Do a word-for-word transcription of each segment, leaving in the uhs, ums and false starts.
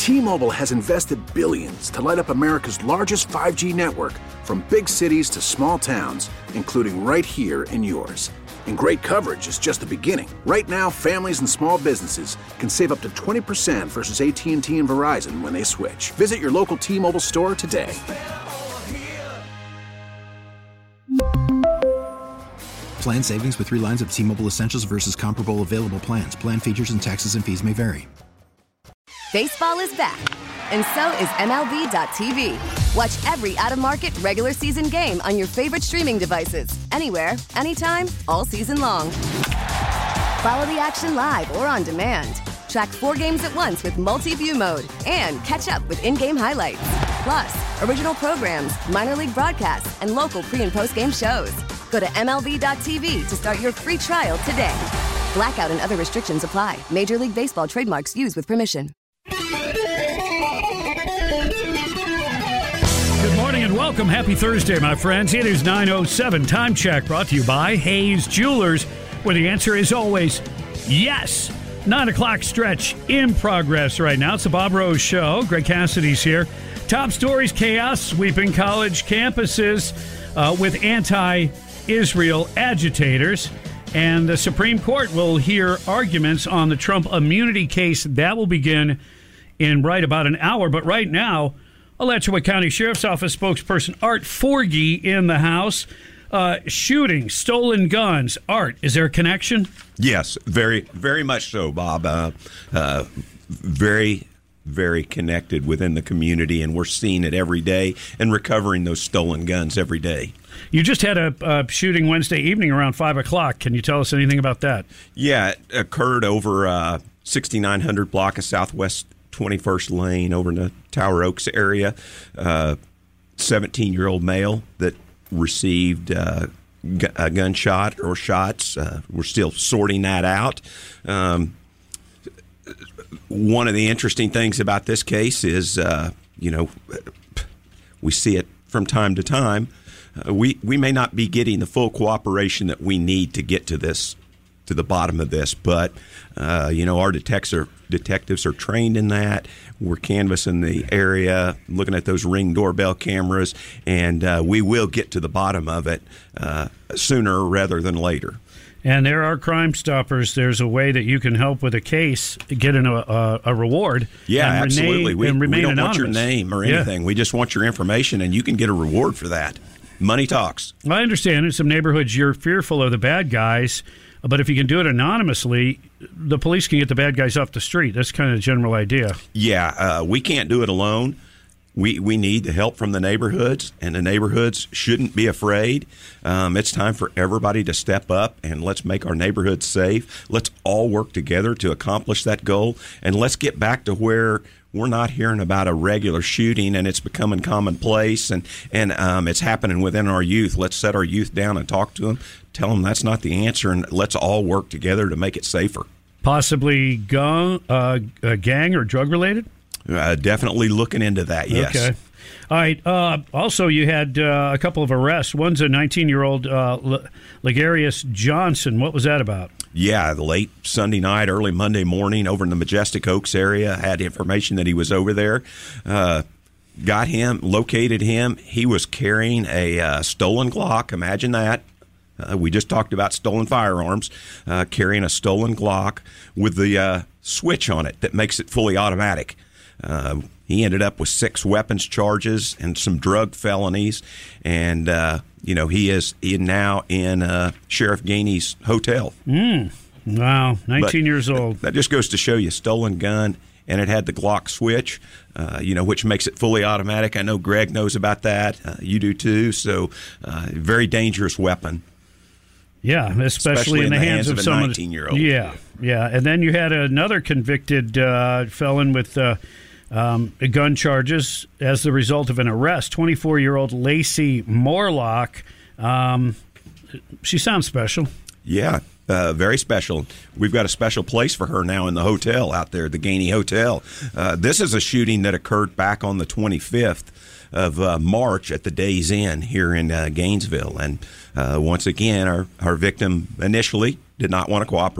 T-Mobile has invested billions to light up America's largest five G network, from big cities to small towns, including right here in yours. And great coverage is just the beginning. Right now, families and small businesses can save up to twenty percent versus A T and T and Verizon when they switch. Visit your local T-Mobile store today. Plan savings with three lines of T-Mobile Essentials versus comparable available plans. Plan features and taxes and fees may vary. Baseball is back, and so is M L B dot T V. Watch every out-of-market regular season game on your favorite streaming devices, anywhere, anytime, all season long. Follow the action live or on demand. Track four games at once with multi-view mode and catch up with in-game highlights. Plus, original programs, minor league broadcasts, and local pre- and post-game shows. Go to M L B dot T V to start your free trial today. Blackout and other restrictions apply. Major League Baseball trademarks used with permission. Good morning and welcome. Happy Thursday, my friends. It is nine oh seven. Time check brought to you by Hayes Jewelers, where the answer is always yes. nine o'clock stretch in progress right now. It's the Bob Rose Show. Greg Cassidy's here. Top stories: chaos sweeping college campuses uh, with anti-Israel agitators. And the Supreme Court will hear arguments on the Trump immunity case. That will begin in right about an hour. But right now, Alachua County Sheriff's Office spokesperson Art Forgy in the House. Uh, shooting, stolen guns. Art, is there a connection? Yes, very, very much so, Bob. Uh, uh, very, very connected within the community, and we're seeing it every day and recovering those stolen guns every day. You just had a, a shooting Wednesday evening around five o'clock. Can you tell us anything about that? Yeah, it occurred over uh, sixty-nine hundred block of Southwest twenty-first Lane over in the Tower Oaks area. Uh, seventeen-year-old male that received uh, gu- a gunshot or shots. Uh, we're still sorting that out. Um, one of the interesting things about this case is, uh, you know, we see it from time to time. Uh, we, we may not be getting the full cooperation that we need to get to this, to the bottom of this, but, uh, you know, our detectives are, detectives are trained in that. We're canvassing the area, looking at those Ring doorbell cameras, and uh, we will get to the bottom of it uh, sooner rather than later. And there are Crime Stoppers. There's a way that you can help with a case, get an, a, a reward. Yeah, and absolutely. Rename, we, and remain we don't anonymous. want your name or anything. Yeah. We just want your information, and you can get a reward for that. Money talks. I understand in some neighborhoods you're fearful of the bad guys, but if you can do it anonymously, the police can get the bad guys off the street. That's kind of the general idea. Yeah, uh, we can't do it alone. We we need the help from the neighborhoods, and the neighborhoods shouldn't be afraid. Um, it's time for everybody to step up, and let's make our neighborhoods safe. Let's all work together to accomplish that goal, and let's get back to where we're not hearing about a regular shooting and it's becoming commonplace, and, and um, it's happening within our youth. Let's set our youth down and talk to them, tell them that's not the answer, and let's all work together to make it safer. Possibly gang, uh, uh, gang or drug-related? Uh, definitely looking into that, yes. Okay. All right. Uh, also, you had uh, a couple of arrests. One's a nineteen-year-old uh, L- Legarius Johnson. What was that about? Yeah, the late Sunday night, early Monday morning over in the Majestic Oaks area. Had information that he was over there. Uh, got him, located him. He was carrying a uh, stolen Glock. Imagine that. Uh, we just talked about stolen firearms. Uh, carrying a stolen Glock with the uh, switch on it that makes it fully automatic. Uh, he ended up with six weapons charges and some drug felonies, and uh, you know he is he now in uh, Sheriff Gainey's hotel. Mm. Wow, nineteen but years old. That just goes to show you, stolen gun, and it had the Glock switch, uh, you know, which makes it fully automatic. I know Greg knows about that. Uh, you do too. So, uh, very dangerous weapon. Yeah, especially, especially in, in the, the hands, hands of, of a someone. nineteen-year-old. Yeah, yeah, and then you had another convicted uh, felon with uh, um, gun charges as the result of an arrest. twenty-four-year-old Lacey Morlock. Um, she sounds special. Yeah, uh, very special. We've got a special place for her now in the hotel out there, the Gainey Hotel. Uh, this is a shooting that occurred back on the twenty-fifth of uh, March at the Days Inn here in uh, Gainesville. And uh, once again, our, our victim initially did not want to cooperate.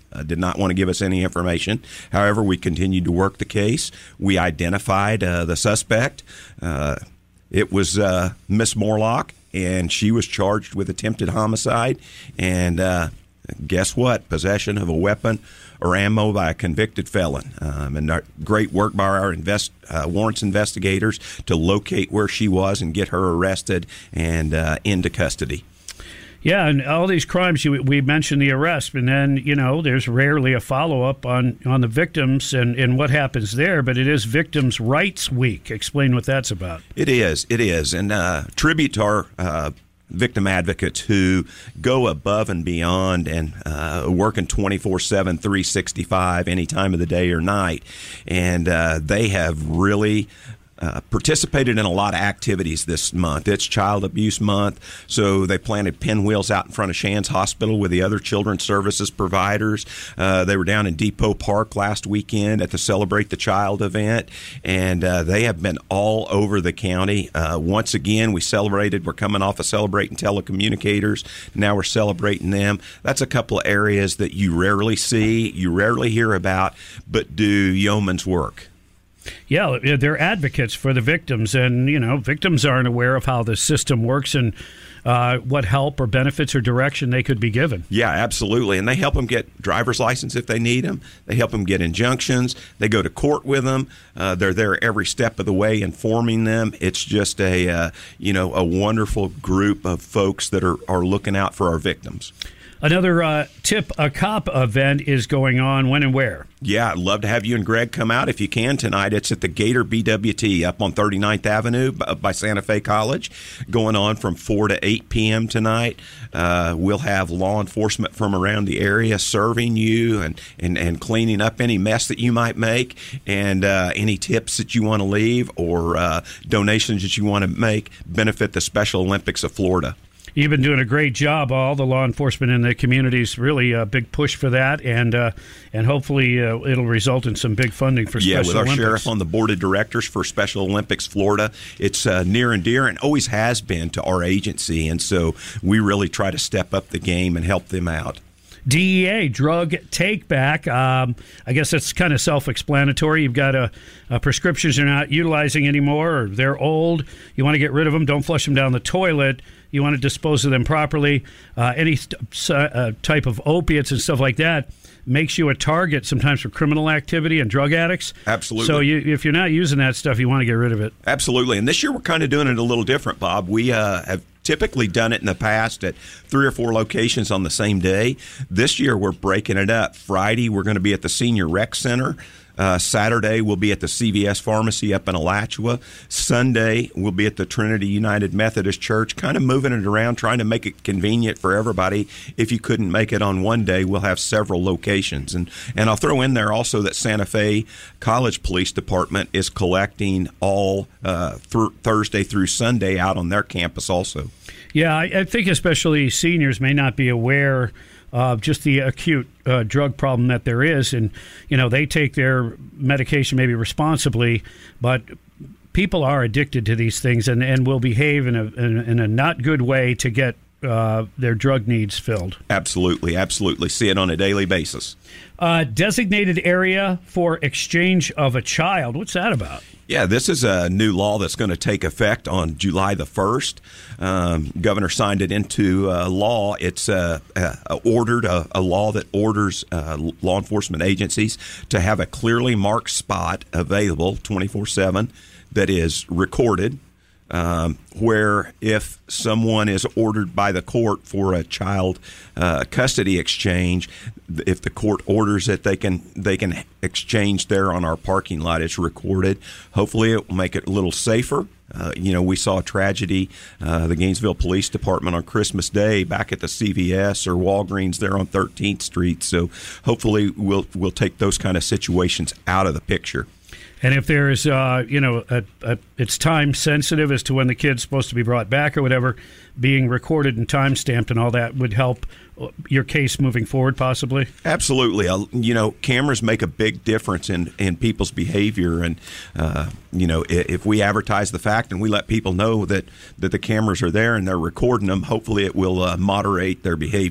uh, did not want to give us any information. However, we continued to work the case. We identified uh, the suspect. Uh, it was uh, Miss Morlock, and she was charged with attempted homicide. And uh, guess what? Possession of a weapon or ammo by a convicted felon. Um, and our, great work by our invest, uh, warrants investigators to locate where she was and get her arrested and uh, into custody. Yeah, and all these crimes, you, we mentioned the arrest, and then, you know, there's rarely a follow-up on, on the victims and, and what happens there, but it is Victims' Rights Week. Explain what that's about. It is, it is. And uh, tribute to our uh, victim advocates who go above and beyond and uh, working twenty-four seven, three sixty-five, any time of the day or night. And uh, they have really Uh, participated in a lot of activities this month. It's Child Abuse Month, so they planted pinwheels out in front of Shands Hospital with the other children's services providers. Uh, they were down in Depot Park last weekend at the Celebrate the Child event, and uh, they have been all over the county. Uh, once again, we celebrated. We're coming off of celebrating telecommunicators. Now we're celebrating them. That's a couple of areas that you rarely see, you rarely hear about, but do yeoman's work. Yeah, they're advocates for the victims, and, you know, victims aren't aware of how the system works and uh, what help or benefits or direction they could be given. Yeah, absolutely, and they help them get driver's license if they need them. They help them get injunctions. They go to court with them. Uh, they're there every step of the way informing them. It's just a, uh, you know, a wonderful group of folks that are, are looking out for our victims. Another uh, Tip a Cop event is going on. When and where? Yeah, I'd love to have you and Greg come out if you can tonight. It's at the Gator B W T up on thirty-ninth Avenue by Santa Fe College, going on from four to eight p.m. tonight. Uh, we'll have law enforcement from around the area serving you and, and, and cleaning up any mess that you might make, and uh, any tips that you want to leave or uh, donations that you want to make benefit the Special Olympics of Florida. You've been doing a great job. All the law enforcement in the community's really a big push for that, and uh, and hopefully uh, it'll result in some big funding for Special Olympics. Yeah, with our Olympics. sheriff on the board of directors for Special Olympics Florida, it's uh, near and dear and always has been to our agency, and so we really try to step up the game and help them out. D E A, drug take back. Um, I guess that's kind of self-explanatory. You've got a, a prescriptions you're not utilizing anymore, or they're old. You want to get rid of them. Don't flush them down the toilet. You want to dispose of them properly. Uh, any st- uh, type of opiates and stuff like that makes you a target sometimes for criminal activity and drug addicts. Absolutely. So you, if you're not using that stuff, you want to get rid of it. Absolutely. And this year we're kind of doing it a little different, Bob. We uh, have typically done it in the past at three or four locations on the same day. This year we're breaking it up. Friday we're going to be at the Senior Rec Center. Uh, Saturday we'll be at the C V S Pharmacy up in Alachua. Sunday we'll be at the Trinity United Methodist Church, kind of moving it around, trying to make it convenient for everybody. If you couldn't make it on one day, we'll have several locations. And, and I'll throw in there also that Santa Fe College Police Department is collecting all uh, th- Thursday through Sunday out on their campus also. Yeah, I, I think especially seniors may not be aware of just the acute uh, drug problem that there is. And, you know, they take their medication maybe responsibly, but people are addicted to these things and, and will behave in a, in, in a not good way to get uh, their drug needs filled. Absolutely, absolutely. See it on a daily basis. Uh, designated area for exchange of a child. What's that about? Yeah, this is a new law that's going to take effect on July the first. Um, Governor signed it into uh, law. It's uh, uh, ordered a, a law that orders uh, law enforcement agencies to have a clearly marked spot available twenty-four seven that is recorded, um, where if someone is ordered by the court for a child uh, custody exchange, if the court orders it, they can they can exchange there on our parking lot. It's recorded. Hopefully it will make it a little safer. Uh, you know, we saw a tragedy, uh, the Gainesville Police Department on Christmas Day back at the C V S or Walgreens there on thirteenth Street. So hopefully we'll we'll take those kind of situations out of the picture. And if there's, uh, you know, a, a, it's time sensitive as to when the kid's supposed to be brought back or whatever, being recorded and time stamped and all that would help your case moving forward, possibly? Absolutely. Uh, you know, cameras make a big difference in, in people's behavior. And, uh, you know, if, if we advertise the fact and we let people know that, that the cameras are there and they're recording them, hopefully it will uh, moderate their behavior.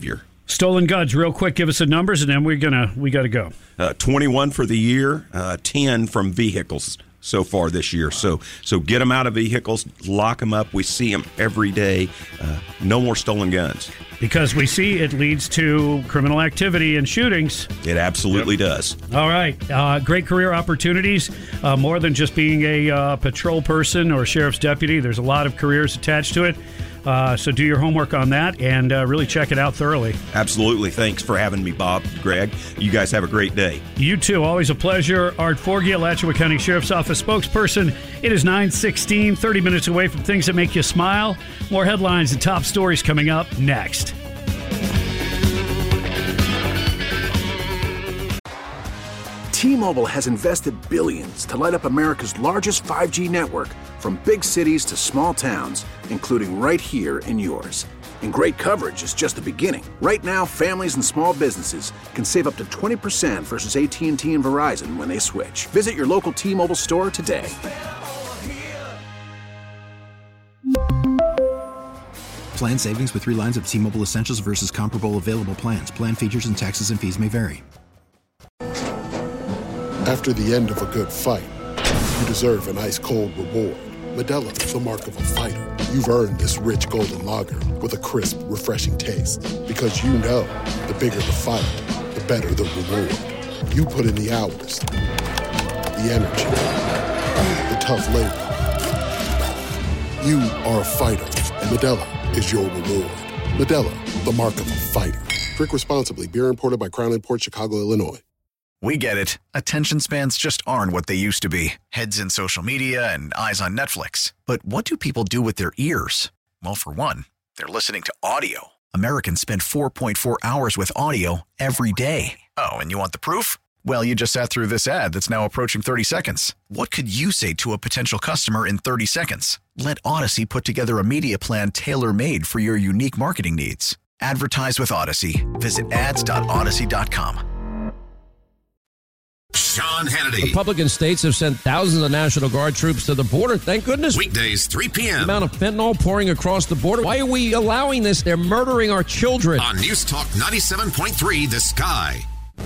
Stolen guns, real quick, give us the numbers, and then we're gonna we got to go. Uh, twenty-one for the year, uh, ten from vehicles so far this year. So so get them out of vehicles, lock them up. We see them every day. Uh, no more stolen guns. Because we see it leads to criminal activity and shootings. It absolutely Yep. does. All right. Uh, great career opportunities. Uh, more than just being a uh, patrol person or sheriff's deputy. There's a lot of careers attached to it. Uh, so do your homework on that and uh, really check it out thoroughly. Absolutely. Thanks for having me, Bob, Greg. You guys have a great day. You too. Always a pleasure. Art Forgy, Alachua County Sheriff's Office spokesperson. It is nine sixteen, thirty minutes away from things that make you smile. More headlines and top stories coming up next. T-Mobile has invested billions to light up America's largest five G network, from big cities to small towns, including right here in yours. And great coverage is just the beginning. Right now, families and small businesses can save up to twenty percent versus A T and T and Verizon when they switch. Visit your local T-Mobile store today. Plan savings with three lines of T-Mobile Essentials versus comparable available plans. Plan features and taxes and fees may vary. After the end of a good fight, you deserve an ice-cold reward. Modelo, the mark of a fighter. You've earned this rich golden lager with a crisp, refreshing taste. Because you know, the bigger the fight, the better the reward. You put in the hours, the energy, the tough labor. You are a fighter, and Modelo is your reward. Modelo, the mark of a fighter. Drink responsibly. Beer imported by Crown Imports, Chicago, Illinois. We get it. Attention spans just aren't what they used to be. Heads in social media and eyes on Netflix. But what do people do with their ears? Well, for one, they're listening to audio. Americans spend four point four hours with audio every day. Oh, and you want the proof? Well, you just sat through this ad that's now approaching thirty seconds. What could you say to a potential customer in thirty seconds? Let Odyssey put together a media plan tailor-made for your unique marketing needs. Advertise with Odyssey. Visit ads dot odyssey dot com. Sean Hannity. Republican states have sent thousands of National Guard troops to the border. Thank goodness. Weekdays, three p.m. The amount of fentanyl pouring across the border. Why are we allowing this? They're murdering our children. On News Talk ninety-seven point three, The Sky.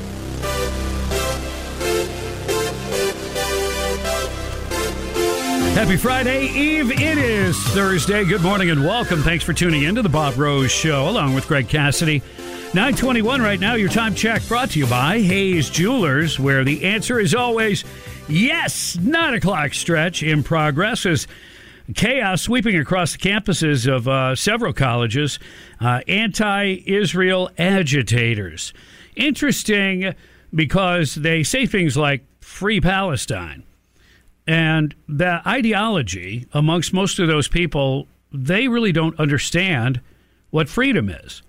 Happy Friday Eve. It is Thursday. Good morning and welcome. Thanks for tuning in to the Bob Rose Show along with Greg Cassidy. nine twenty-one right now. Your time check brought to you by Hayes Jewelers, where the answer is always yes. Nine o'clock stretch in progress as chaos sweeping across the campuses of uh, several colleges. Uh, anti-Israel agitators. Interesting because they say things like free Palestine. And that ideology amongst most of those people, they really don't understand what freedom is.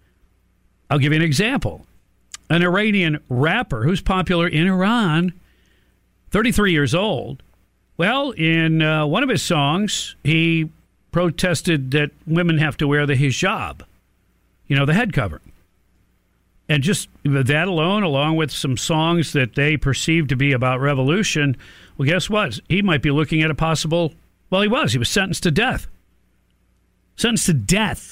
I'll give you an example. An Iranian rapper who's popular in Iran, thirty-three years old. Well, in uh, one of his songs, he protested that women have to wear the hijab, you know, the head covering. And just that alone, along with some songs that they perceive to be about revolution, well, guess what? He might be looking at a possible, well, he was. He was sentenced to death. Sentenced to death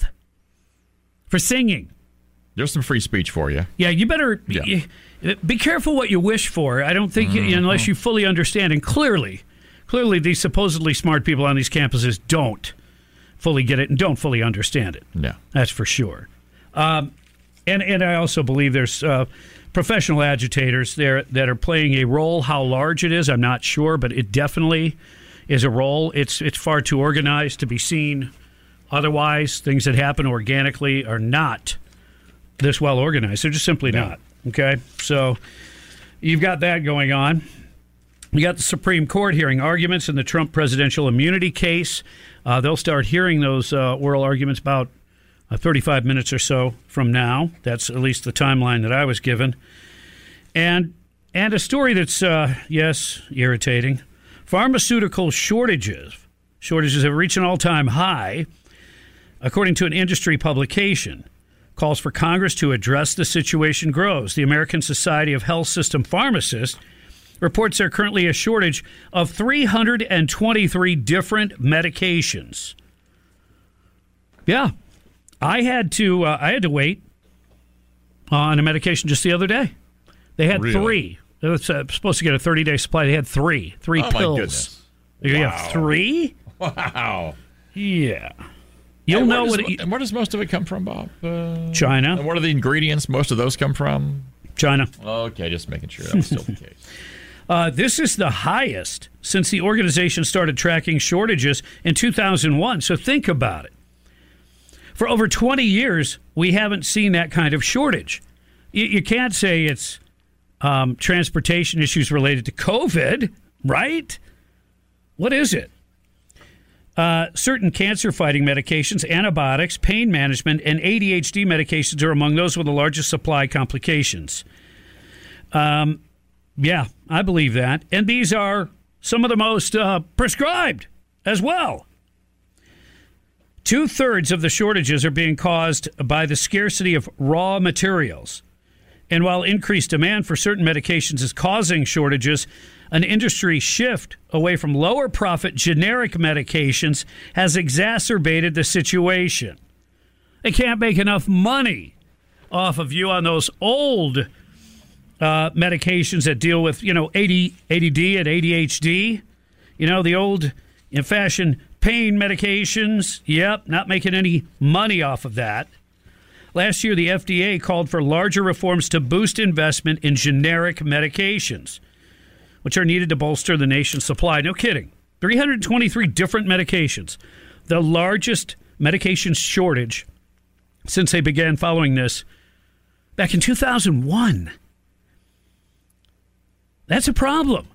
for singing. There's some free speech for you. Yeah, you better yeah. You, be careful what you wish for. I don't think, mm-hmm. you, unless you fully understand, and clearly, clearly these supposedly smart people on these campuses don't fully get it and don't fully understand it. No. That's for sure. Um, and, and I also believe there's uh, professional agitators there that are playing a role. How large it is, I'm not sure, but it definitely is a role. It's, it's far too organized to be seen otherwise. Things that happen organically are not this well organized. They're just simply no. not. Okay? So you've got that going on. You got the Supreme Court hearing arguments in the Trump presidential immunity case. Uh, they'll start hearing those uh, oral arguments about uh, thirty-five minutes or so from now. That's at least the timeline that I was given. And and a story that's, uh, yes, irritating. Pharmaceutical shortages. Shortages have reached an all-time high, according to an industry publication. Calls for Congress to address the situation grows. The American Society of Health System Pharmacists reports there currently a shortage of three hundred twenty-three different medications. Yeah, I had to. Uh, I had to wait on a medication just the other day. They had Really? three. They were uh, supposed to get a thirty-day supply. They had three. Three Oh, my pills. goodness. You Wow. have three? Wow. Yeah. You'll And where know does, what it, and where does most of it come from, Bob? Uh, China. And what are the ingredients most of those come from? China. Okay, just making sure that was still the case. Uh, this is the highest since the organization started tracking shortages in two thousand one. So think about it. For over twenty years, we haven't seen that kind of shortage. You, you can't say it's um, transportation issues related to COVID, right? What is it? Uh, certain cancer-fighting medications, antibiotics, pain management, and A D H D medications are among those with the largest supply complications. Um, yeah, I believe that. And these are some of the most uh, prescribed as well. Two-thirds of the shortages are being caused by the scarcity of raw materials. And while increased demand for certain medications is causing shortages, an industry shift away from lower-profit generic medications has exacerbated the situation. They can't make enough money off of you on those old uh, medications that deal with, you know, A D, A D D and A D H D. You know, the old in-fashion pain medications. Yep, not making any money off of that. Last year, the F D A called for larger reforms to boost investment in generic medications, which are needed to bolster the nation's supply. No kidding. three hundred twenty-three different medications. The largest medication shortage since they began following this back in two thousand one. That's a problem.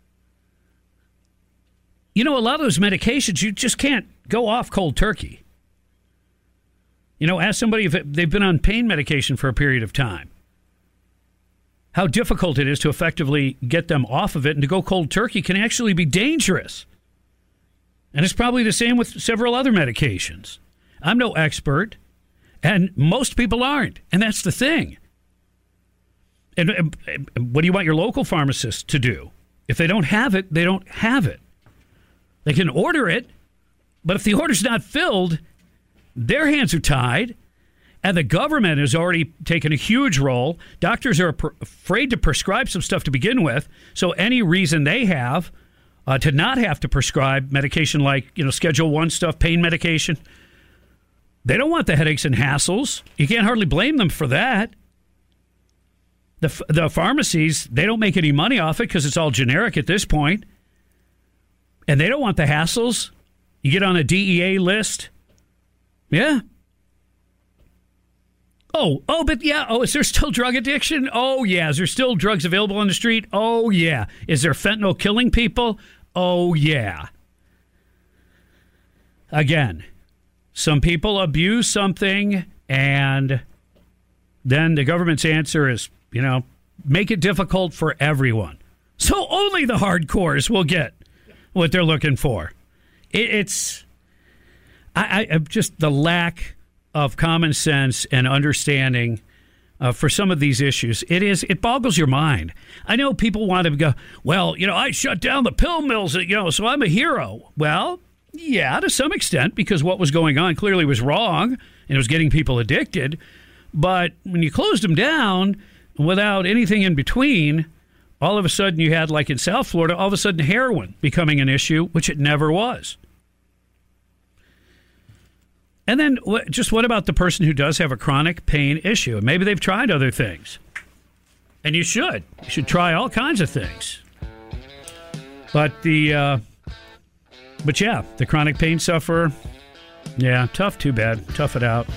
You know, a lot of those medications, you just can't go off cold turkey. You know, ask somebody if they've been on pain medication for a period of time, how difficult it is to effectively get them off of it, and to go cold turkey can actually be dangerous. And it's probably the same with several other medications. I'm no expert, and most people aren't, and that's the thing. And, and what do you want your local pharmacist to do? If they don't have it, they don't have it. They can order it, but if the order's not filled, their hands are tied, and the government has already taken a huge role. Doctors are pr- afraid to prescribe some stuff to begin with, so any reason they have uh, to not have to prescribe medication like, you know, Schedule One stuff, pain medication, they don't want the headaches and hassles. You can't hardly blame them for that. The f- the pharmacies, they don't make any money off it because it's all generic at this point, and they don't want the hassles. You get on a D E A list. Yeah. Oh, oh, but yeah. Oh, is there still drug addiction? Oh, yeah. Is there still drugs available on the street? Oh, yeah. Is there fentanyl killing people? Oh, yeah. Again, some people abuse something, and then the government's answer is, you know, make it difficult for everyone. So only the hardcores will get what they're looking for. It, it's... I, I just the lack of common sense and understanding uh, for some of these issues. It is it boggles your mind. I know people want to go, well, you know, I shut down the pill mills, you know, so I'm a hero. Well, yeah, to some extent, because what was going on clearly was wrong and it was getting people addicted. But when you closed them down without anything in between, all of a sudden you had, like in South Florida, all of a sudden heroin becoming an issue, which it never was. And then just what about the person who does have a chronic pain issue? Maybe they've tried other things. And you should. You should try all kinds of things. But the, uh, but yeah, the chronic pain sufferer, yeah, tough, too bad. Tough it out.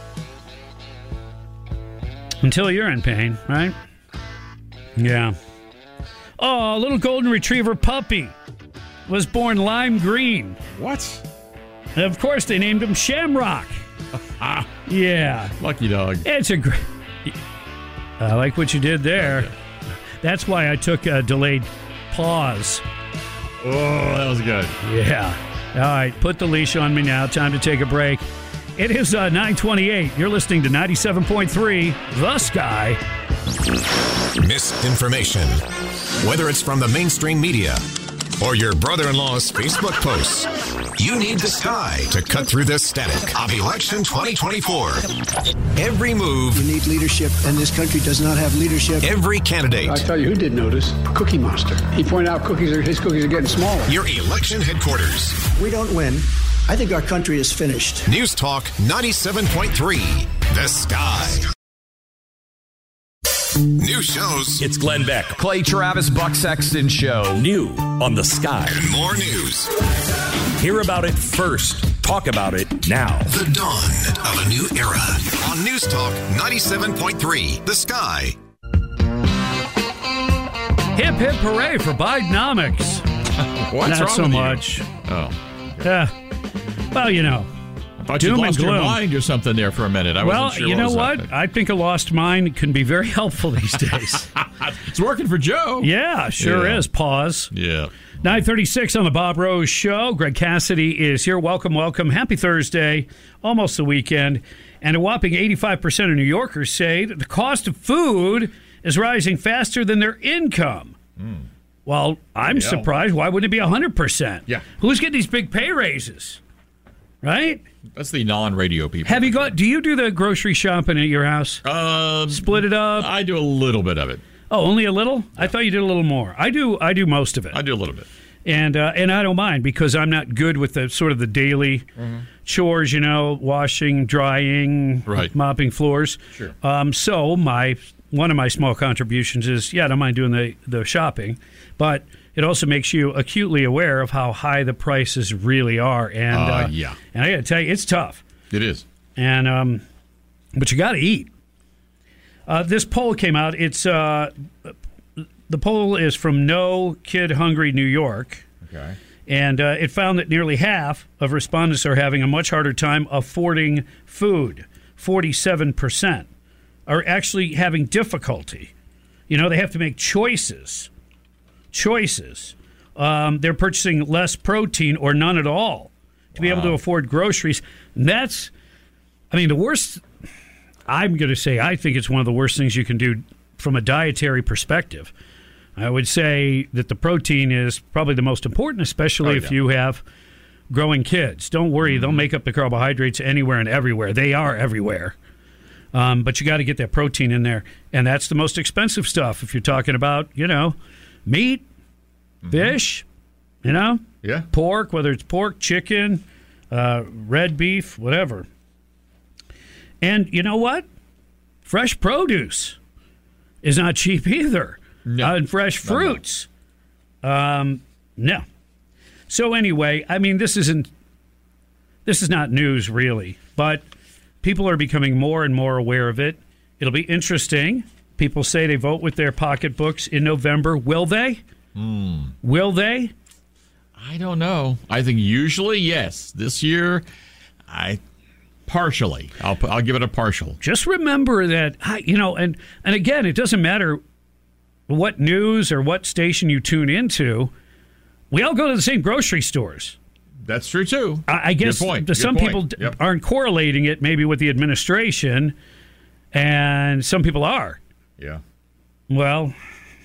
Until you're in pain, right? Yeah. Oh, a little golden retriever puppy was born lime green. What? And of course, they named him Shamrock. Yeah. Lucky dog. It's a great... I like what you did there. Okay. That's why I took a delayed pause. Oh, that was good. Yeah. All right, put the leash on me now. Time to take a break. It is uh, nine twenty-eight. You're listening to ninety-seven point three, The Sky. Misinformation. Whether it's from the mainstream media or your brother-in-law's Facebook posts, You need the Sky to cut through the static of election twenty twenty-four. Every move. You need leadership, and this country does not have leadership. Every candidate. I tell you who did notice. Cookie Monster. He pointed out cookies are, his cookies are getting smaller. Your election headquarters. We don't win. I think our country is finished. News Talk ninety-seven point three. The Sky. New shows. It's Glenn Beck, Clay Travis, Buck Sexton Show. New on The Sky. And more news. Hear about it first. Talk about it now. The dawn of a new era. On News Talk ninety-seven point three. The Sky. Hip, hip, hooray for Bidenomics. What's Not wrong so with you? much. Oh. Yeah. Well, you know. I thought Doom you lost and your gloom. mind or something there for a minute. I well, wasn't sure you what know was what? happening. I think a lost mind can be very helpful these days. It's working for Joe. Yeah, sure Yeah. is. Pause. Yeah. nine thirty-six on the Bob Rose Show. Greg Cassidy is here. Welcome, welcome. Happy Thursday. Almost the weekend. And a whopping eighty-five percent of New Yorkers say that the cost of food is rising faster than their income. Mm. Well, I'm Yeah. surprised. Why wouldn't it be one hundred percent? Yeah. Who's getting these big pay raises? Right? That's the non-radio people. Have you got, do you do the grocery shopping at your house? Um, Split it up? I do a little bit of it. Oh, only a little? I thought you did a little more. I do I do most of it. I do a little bit. And uh, and I don't mind because I'm not good with the sort of the daily Mm-hmm. chores, you know, washing, drying, Right. mopping floors. Sure. Um, so my one of my small contributions is, yeah, I don't mind doing the, the shopping, but it also makes you acutely aware of how high the prices really are. And Uh, uh, yeah. and I got to tell you, it's tough. It is. And um, but you got to eat. Uh, this poll came out. It's uh, the poll is from No Kid Hungry New York, Okay. and uh, it found that nearly half of respondents are having a much harder time affording food. Forty-seven percent are actually having difficulty. You know, they have to make choices. Choices. Um, they're purchasing less protein or none at all to be able to afford groceries. And that's, I mean, the worst. I'm going to say I think it's one of the worst things you can do from a dietary perspective. I would say that the protein is probably the most important, especially Oh, if yeah. you have growing kids. Don't worry, they'll make up the carbohydrates anywhere and everywhere. They are everywhere. Um, but you got to get that protein in there. And that's the most expensive stuff if you're talking about, you know, meat, fish, you know, Yeah. pork, whether it's pork, chicken, uh, red beef, whatever. And you know what? Fresh produce is not cheap either. No. Uh, and fresh fruits. Um, no. So anyway, I mean, this isn't, this is not news really, but people are becoming more and more aware of it. It'll be interesting. People say they vote with their pocketbooks in November. Will they? Mm. Will they? I don't know. I think usually yes. This year, I partially. I'll I'll give it a partial. Just remember that, you know, and, and again, it doesn't matter what news or what station you tune into. We all go to the same grocery stores. That's true, too. I, I guess Good point. the- Good some point. people d- Yep. aren't correlating it maybe with the administration, and some people are. Yeah. Well,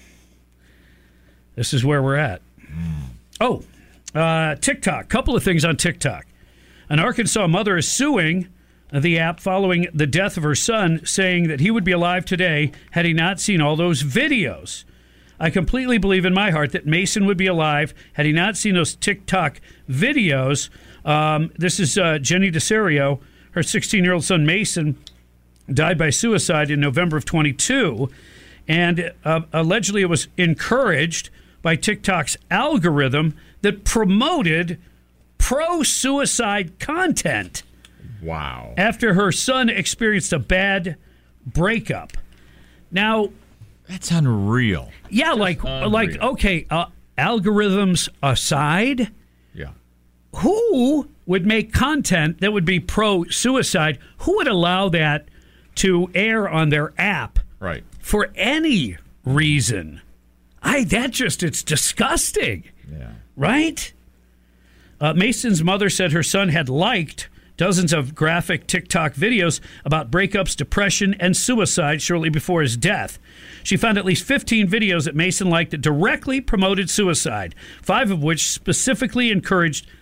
this is where we're at. Oh, uh, TikTok. Couple of things on TikTok. An Arkansas mother is suing the app following the death of her son, saying that he would be alive today had he not seen all those videos. I completely believe in my heart that Mason would be alive had he not seen those TikTok videos. Um, this is uh, Jenny DeSerio. Her sixteen-year-old son, Mason, died by suicide in November of twenty-two. And uh, allegedly it was encouraged by TikTok's algorithm that promoted pro-suicide content. Wow. After her son experienced a bad breakup. Now, that's unreal. Yeah, like unreal. like okay, uh, algorithms aside, Yeah. who would make content that would be pro-suicide? Who would allow that to air on their app Right. for any reason? I that just it's disgusting. Yeah. Right? Uh, Mason's mother said her son had liked dozens of graphic TikTok videos about breakups, depression, and suicide shortly before his death. She found at least fifteen videos that Mason liked that directly promoted suicide, five of which specifically encouraged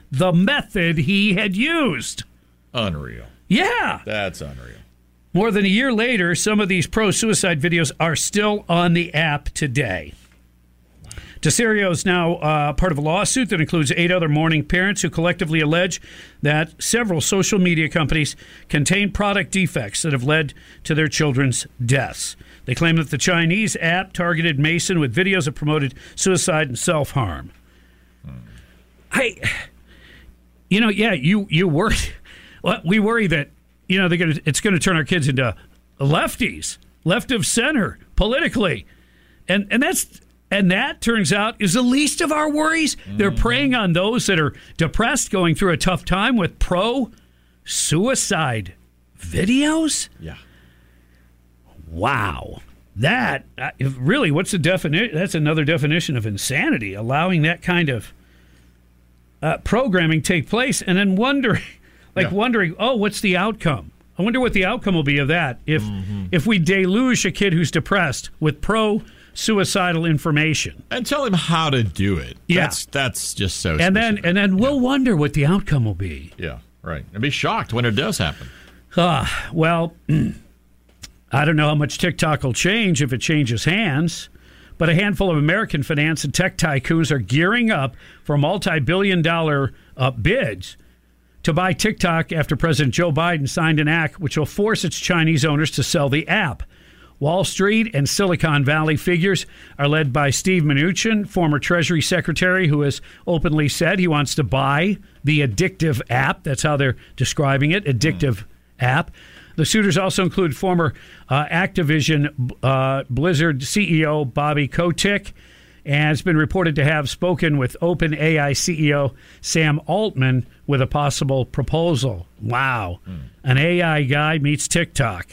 the method he had used. Unreal. Yeah. That's unreal. More than a year later, some of these pro-suicide videos are still on the app today. Desario is now uh, part of a lawsuit that includes eight other mourning parents who collectively allege that several social media companies contain product defects that have led to their children's deaths. They claim that the Chinese app targeted Mason with videos that promoted suicide and self-harm. Hmm. I, you know, yeah, you you worry. Well, we worry that you know they're gonna, it's going to turn our kids into lefties, left of center politically, and and that's. And that, turns out, is the least of our worries. Mm. They're preying on those that are depressed, going through a tough time with pro-suicide videos? Yeah. Wow. That, uh, really, what's the definition? That's another definition of insanity, allowing that kind of uh, programming take place and then wondering, like yeah. wondering, oh, what's the outcome? I wonder what the outcome will be of that if mm-hmm. if we deluge a kid who's depressed with pro suicidal information and tell him how to do it. Yeah, that's, that's just so. And specific. then and then we'll yeah. wonder what the outcome will be. Yeah, right. And be shocked when it does happen. Ah, uh, well, I don't know how much TikTok will change if it changes hands, but a handful of American finance and tech tycoons are gearing up for multi-billion dollar uh, bids to buy TikTok after President Joe Biden signed an act which will force its Chinese owners to sell the app. Wall Street and Silicon Valley figures are led by Steve Mnuchin, former Treasury Secretary, who has openly said he wants to buy the addictive app. That's how they're describing it, addictive mm. app. The suitors also include former uh, Activision uh, Blizzard C E O Bobby Kotick, and it's been reported to have spoken with OpenAI C E O Sam Altman with a possible proposal. Wow. Mm. An A I guy meets TikTok.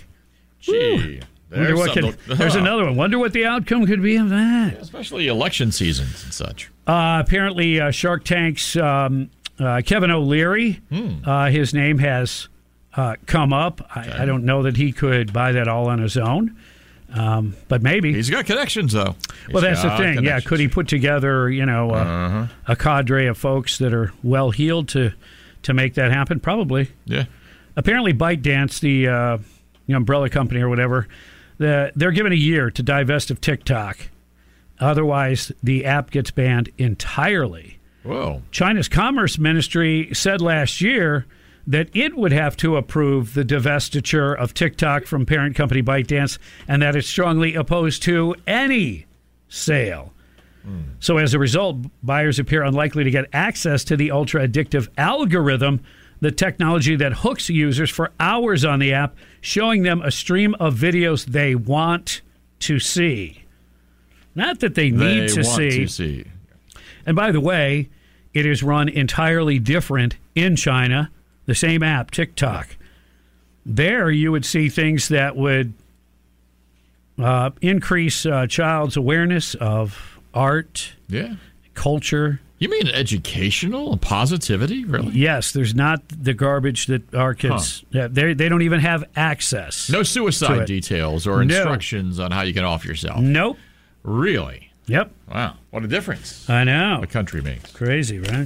Gee. There's, what could, there's another one. Wonder what the outcome could be of that. Yeah, especially election seasons and such. Uh, apparently, uh, Shark Tank's um, uh, Kevin O'Leary, hmm. uh, his name has uh, come up. Okay. I, I don't know that he could buy that all on his own, um, but maybe. He's got connections, though. He's well, that's the thing. Yeah, could he put together, you know, uh, uh-huh. a cadre of folks that are well-heeled to, to make that happen? Probably. Yeah. Apparently, ByteDance, the, uh, the umbrella company or whatever, The, they're given a year to divest of TikTok. Otherwise, the app gets banned entirely. Whoa. China's Commerce Ministry said last year that it would have to approve the divestiture of TikTok from parent company ByteDance and that it's strongly opposed to any sale. Mm. So as a result, buyers appear unlikely to get access to the ultra-addictive algorithm, the technology that hooks users for hours on the app, showing them a stream of videos they want to see. Not that they need they to, want see. to see. And by the way, it is run entirely different in China, the same app, TikTok. There you would see things that would uh, increase a child's awareness of art, yeah, culture. You mean educational and positivity, really? Yes, there's not the garbage that our kids, huh. they they don't even have access. No suicide details or instructions no. on how you get off yourself. Nope. Really? Yep. Wow. What a difference. I know. The country makes. Crazy, right?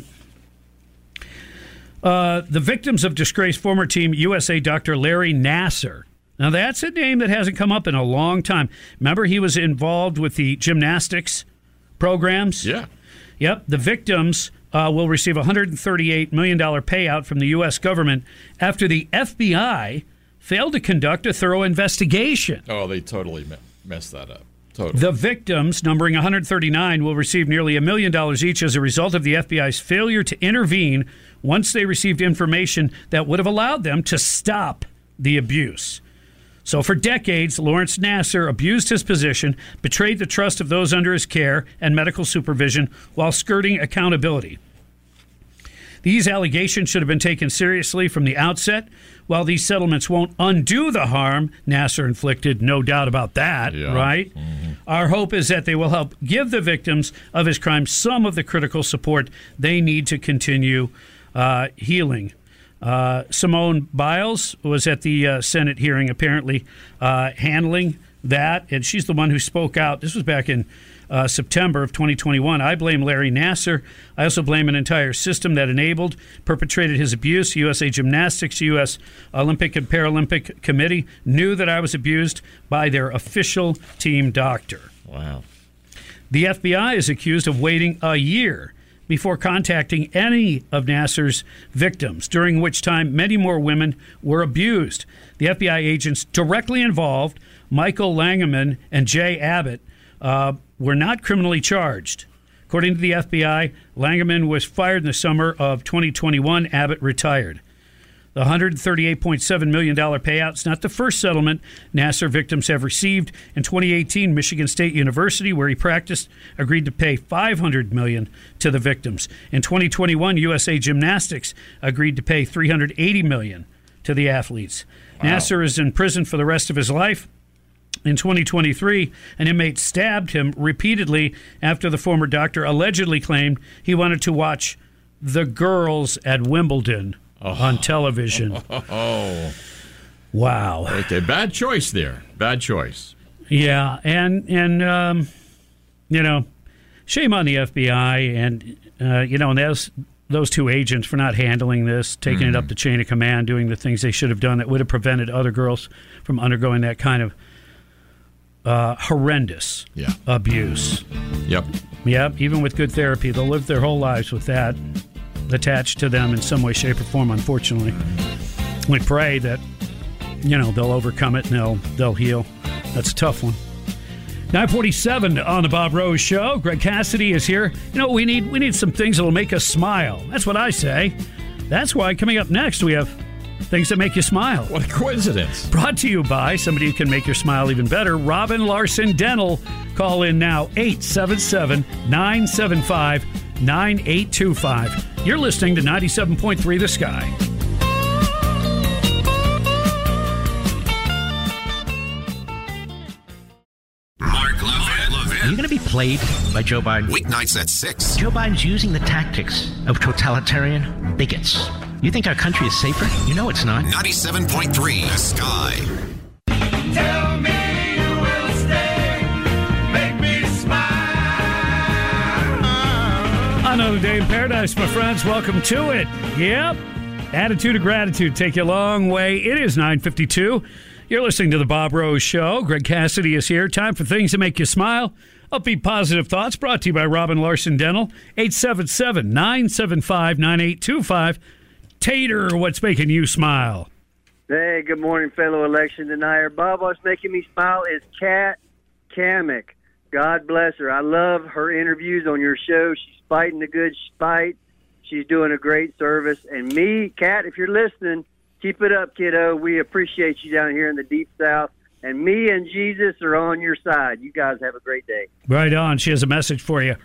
Uh, the victims of disgraced former Team U S A Doctor Larry Nassar. Now, that's a name that hasn't come up in a long time. Remember, he was involved with the gymnastics programs? Yeah. Yep, the victims uh, will receive a one hundred thirty-eight million dollars payout from the U S government after the F B I failed to conduct a thorough investigation. Oh, they totally me- messed that up. Totally. The victims, numbering one hundred thirty-nine, will receive nearly a million dollars each as a result of the F B I's failure to intervene once they received information that would have allowed them to stop the abuse. So for decades, Lawrence Nassar abused his position, betrayed the trust of those under his care and medical supervision while skirting accountability. These allegations should have been taken seriously from the outset. While these settlements won't undo the harm Nassar inflicted, no doubt about that, yeah. right? Mm-hmm. Our hope is that they will help give the victims of his crime some of the critical support they need to continue uh, healing. Uh, Simone Biles was at the uh, Senate hearing, apparently uh, handling that, and she's the one who spoke out. This was back in uh, September of twenty twenty-one. I blame Larry Nassar. I also blame an entire system that enabled, perpetrated his abuse. U S A Gymnastics, U S Olympic and Paralympic Committee knew that I was abused by their official team doctor. Wow. The F B I is accused of waiting a year before contacting any of Nassar's victims, during which time many more women were abused. The F B I agents directly involved, Michael Langeman and Jay Abbott, uh, were not criminally charged. According to the F B I, Langeman was fired in the summer of twenty twenty-one. Abbott retired. The one hundred thirty-eight point seven million dollars payout is not the first settlement Nassar victims have received. In twenty eighteen, Michigan State University, where he practiced, agreed to pay five hundred million dollars to the victims. In twenty twenty-one, U S A Gymnastics agreed to pay three hundred eighty million dollars to the athletes. Wow. Nassar is in prison for the rest of his life. In twenty twenty-three, an inmate stabbed him repeatedly after the former doctor allegedly claimed he wanted to watch the girls at Wimbledon oh. on television. Oh. Wow. Okay, bad choice there. Bad choice. Yeah, and, and um, you know, shame on the F B I and, uh, you know, and those, those two agents for not handling this, taking mm. it up the chain of command, doing the things they should have done that would have prevented other girls from undergoing that kind of Uh, horrendous yeah. abuse. Yep. Yep. Even with good therapy, they'll live their whole lives with that attached to them in some way, shape, or form, unfortunately. We pray that, you know, they'll overcome it and they'll, they'll heal. That's a tough one. nine forty-seven on the Bob Rose Show. Greg Cassidy is here. You know, we need we need some things that will make us smile. That's what I say. That's why coming up next we have things that make you smile. What a coincidence. Brought to you by somebody who can make your smile even better, Robin Larson Dental. Call in now, eight seven seven, nine seven five, nine eight two five. You're listening to ninety-seven point three The Sky. Mark Levin. Are you going to be played by Joe Biden? Weeknights at six. Joe Biden's using the tactics of totalitarian bigots. You think our country is safer? You know it's not. ninety-seven point three The Sky. Tell me you will stay, make me smile. Another day in paradise, my friends. Welcome to it. Yep. Attitude of gratitude take you a long way. It is nine fifty-two. You're listening to the Bob Rose Show. Greg Cassidy is here. Time for things that make you smile. Upbeat positive thoughts brought to you by Robin Larson Dental. eight seven seven, nine seven five, nine eight two five. Tater, what's making you smile? Hey, good morning, fellow election denier. Bob, what's making me smile is Kat Kamek. God bless her. I love her interviews on your show. She's fighting the good fight. She's doing a great service. And me, Kat, if you're listening, keep it up, kiddo. We appreciate you down here in the Deep South. And me and Jesus are on your side. You guys have a great day. Right on. She has a message for you.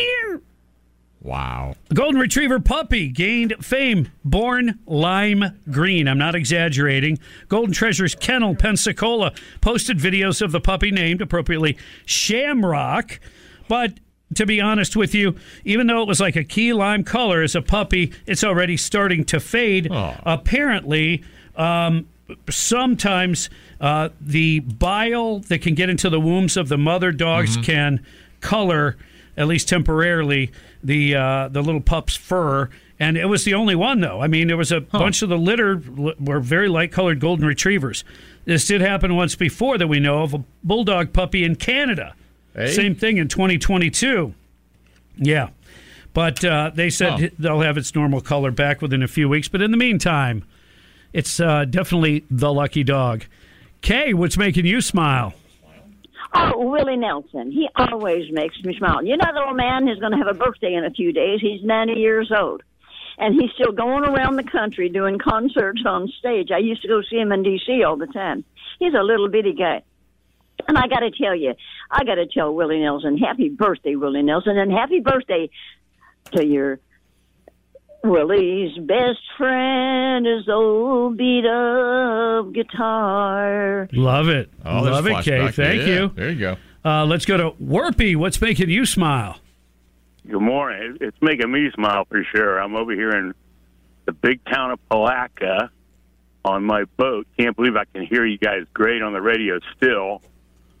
Wow. The Golden Retriever puppy gained fame, born lime green. I'm not exaggerating. Golden Treasure's Kennel Pensacola posted videos of the puppy named, appropriately, Shamrock. But to be honest with you, even though it was like a key lime color as a puppy, it's already starting to fade. Oh. Apparently, um, sometimes uh, the bile that can get into the wombs of the mother dogs mm-hmm. can color, at least temporarily, the uh, the little pup's fur. And it was the only one, though. I mean, there was a huh. bunch of the litter were very light-colored golden retrievers. This did happen once before that we know of, a bulldog puppy in Canada. Hey. Same thing in twenty twenty-two. Yeah. But uh, they said oh. they'll have its normal color back within a few weeks. But in the meantime, it's uh, definitely the lucky dog. Kay, what's making you smile? Oh, Willie Nelson. He always makes me smile. You know, the old man is going to have a birthday in a few days. He's ninety years old. And he's still going around the country doing concerts on stage. I used to go see him in D C all the time. He's a little bitty guy. And I got to tell you, I got to tell Willie Nelson, happy birthday, Willie Nelson, and happy birthday to your Willie's best friend is old beat-up guitar. Love it. Oh, Love it, Kay. Thank yeah, you. There you go. Uh, let's go to Warpy. What's making you smile? Good morning. It's making me smile for sure. I'm over here in the big town of Palatka on my boat. Can't believe I can hear you guys great on the radio still.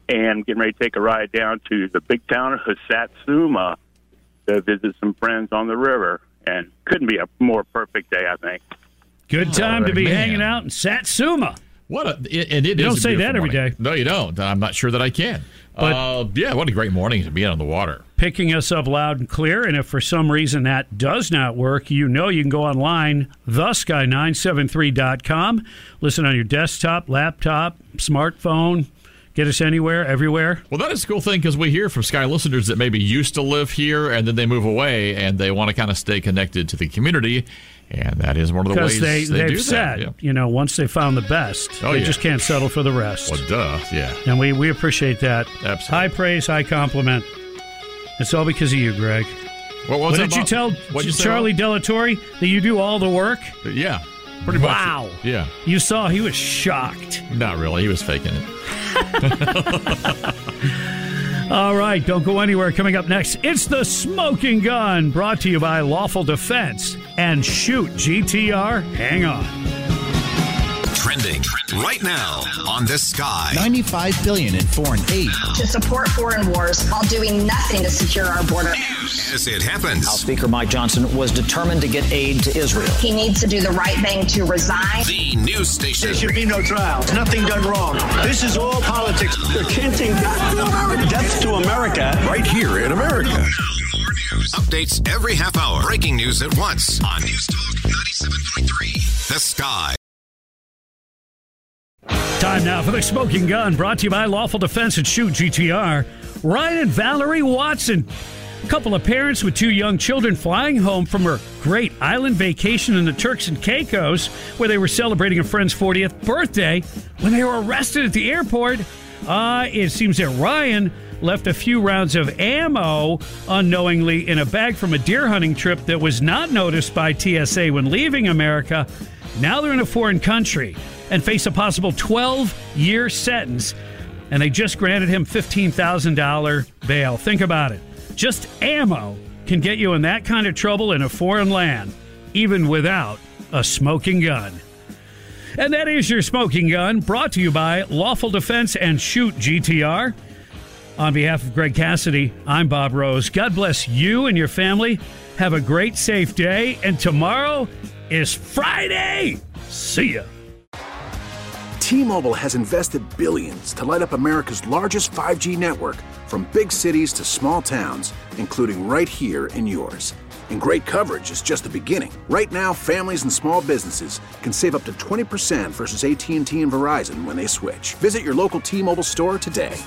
and getting ready to take a ride down to the big town of Satsuma to visit some friends on the river. And couldn't be a more perfect day, I think. Good time Oh, to be man. hanging out in Satsuma. What a, it, and it You is don't a say that beautiful every morning. day. No, you don't. I'm not sure that I can. But- uh, yeah, what a great morning to be on the water. Picking us up loud and clear. And if for some reason that does not work, you know you can go online, the sky nine seven three dot com. Listen on your desktop, laptop, smartphone. Get us anywhere, everywhere. Well, that is a cool thing because we hear from Sky listeners that maybe used to live here and then they move away and they want to kind of stay connected to the community. And that is one of the ways they, they, they've do said, that. Yeah. you know, once they found the best, Oh, they yeah. just can't settle for the rest. Well, duh, yeah. And we, we appreciate that. Absolutely. High praise, high compliment. It's all because of you, Greg. What was what that did you about- tell what'd you say Charlie Delatorre that you do all the work? Yeah, pretty much. Wow. Yeah. You saw he was shocked. Not really. He was faking it. All right, don't go anywhere. Coming up next, it's the Smoking Gun, brought to you by Lawful Defense and Shoot G T R. Hang on. Trending right now on the Sky. ninety-five billion dollars in foreign aid. To support foreign wars while doing nothing to secure our border. As it happens. House Speaker Mike Johnson was determined to get aid to Israel. He needs to do the right thing to resign. The news station. There should be no trial. Nothing done wrong. This is all politics. They're chanting death to America. Death to America. Right here in America. Updates every half hour. Breaking news at once on News Talk ninety-seven point three. The Sky. Time now for the Smoking Gun, brought to you by Lawful Defense and Shoot G T R. Ryan and Valerie Watson, a couple of parents with two young children flying home from a great island vacation in the Turks and Caicos, where they were celebrating a friend's fortieth birthday, when they were arrested at the airport. Uh, it seems that Ryan left a few rounds of ammo unknowingly in a bag from a deer hunting trip that was not noticed by T S A when leaving America. Now they're in a foreign country and face a possible twelve-year sentence, and they just granted him fifteen thousand dollars bail. Think about it. Just ammo can get you in that kind of trouble in a foreign land, even without a smoking gun. And that is your Smoking Gun, brought to you by Lawful Defense and Shoot G T R. On behalf of Greg Cassidy, I'm Bob Rose. God bless you and your family. Have a great, safe day. And tomorrow is Friday. See ya. T-Mobile has invested billions to light up America's largest five G network, from big cities to small towns, including right here in yours. And great coverage is just the beginning. Right now, families and small businesses can save up to twenty percent versus A T and T and Verizon when they switch. Visit your local T-Mobile store today.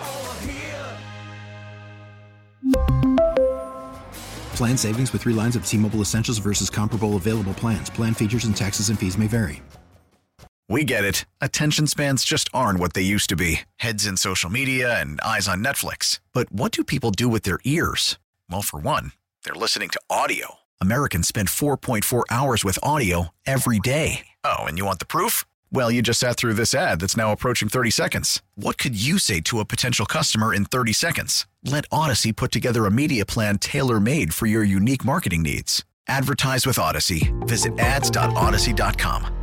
Plan savings with three lines of T-Mobile Essentials versus comparable available plans. Plan features and taxes and fees may vary. We get it. Attention spans just aren't what they used to be. Heads in social media and eyes on Netflix. But what do people do with their ears? Well, for one, they're listening to audio. Americans spend four point four hours with audio every day. Oh, and you want the proof? Well, you just sat through this ad that's now approaching thirty seconds. What could you say to a potential customer in thirty seconds? Let Odyssey put together a media plan tailor-made for your unique marketing needs. Advertise with Odyssey. Visit ads dot odyssey dot com.